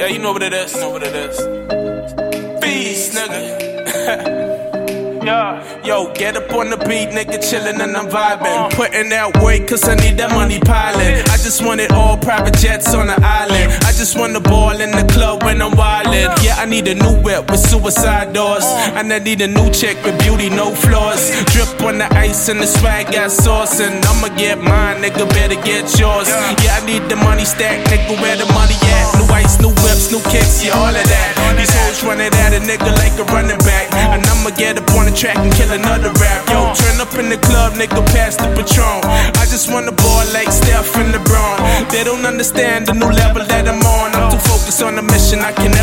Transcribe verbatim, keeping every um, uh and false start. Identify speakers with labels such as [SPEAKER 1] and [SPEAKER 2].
[SPEAKER 1] you know what it is. You know what it is. Beast, nigga. Yeah. Yo, get up on the beat, nigga, chillin' and I'm vibing. Putting that weight, cause I need that money piling. I just want it all, private jets on the island. I just want the ball in the club when I'm wildin'. Yeah, I need a new whip with suicide doors. And I need a new chick with beauty, no flaws. Drip on the ice and the swag got sauce. And I'ma get mine, nigga, better get yours. Yeah, I need the money stack, nigga, where the money at? New ice, new whips, new kicks, yeah, all of that. These hoes running at a nigga like a running back. And I'ma get up on the track and kill another rap. Yo, turn up in the club, nigga, pass the Patron. I just wanna ball like Steph and LeBron. They don't understand the new level that I'm on. I'm too focused on the mission, I can